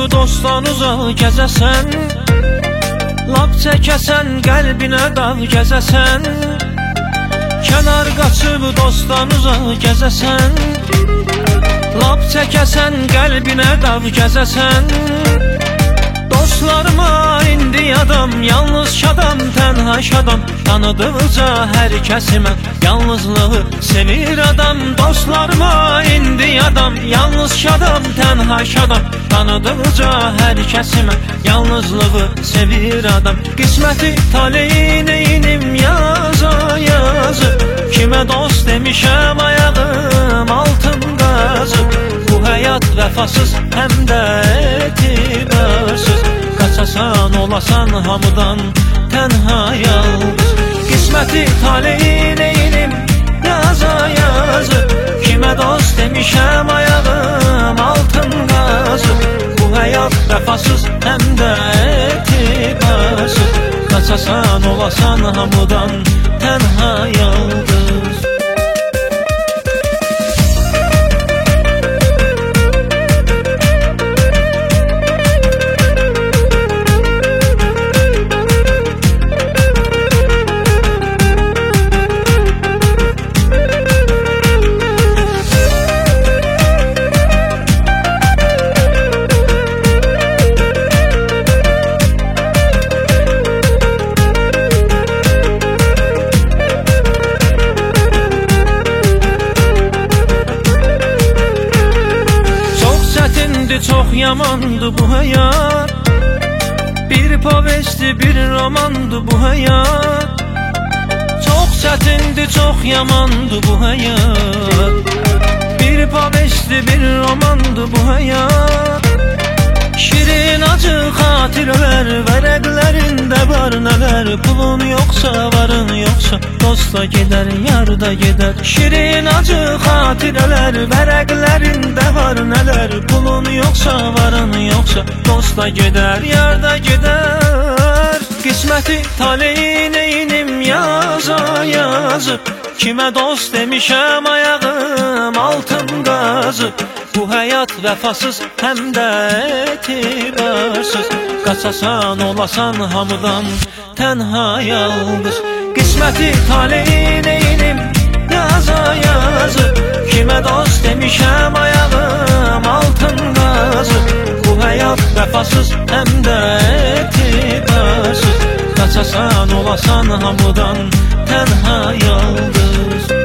dostdan uzaq gəzəsən, lap çəkəsən qəlbinə dağ gəzəsən. Kənar qaçıb dostdan uzaq gəzəsən, lap çəkəsən qəlbinə dağ gəzəsən. Dostlarıma indi adam, yalnız şadam, tənha şadam. Tanıdıqca hər kəsimə yalnızlığı sevir adam. Dostlarıma indi adam, yalnız şadam, tənha şadam. Tanıdıqca hər kəsimə yalnızlığı sevir adam. Qisməti taleyi neynim yaza yazı, kimə dost demişəm ayağım altın qazı. Bu həyat vəfasız həm də etibarsız, qaçasan olasan hamıdan tənha yalnız. Qisməti taleyi neynim yaza yazı, kimə dost demişəm ayağım altın qazı. Bu həyat vəfasız həm də etibarsız, qaçasan olasan hamıdan tənha yalnız. Çox yamandı bu həyat, bir povesti, bir romandı bu həyat. Çox çətindi, çox yamandı bu həyat, bir povesti, bir romandı bu həyat. Şirin acı xatirələr, vərəqlərində var nələr. Pulun yoxsa, varın yoxsa, dosta gedər, yarda gedər. Şirin acı xatirələr, vərəqlərində var nələr. Pulun yoxsa, varın yoxsa, dosta gedər, yarda gedər. Qisməti taleyi neynim yaza yazı, kimə dost demişəm ayağım altın qazı. Bu həyat vəfasız həm də etibarsız, qaçasan olasan hamıdan tənha yalnız. Qisməti taleyi neynim yaza yazı, kimə dost demişəm ayağım altın qazı. Bu həyat vəfasız həm də etibarsız, qaçasan olasan hamıdan tənha yalnız.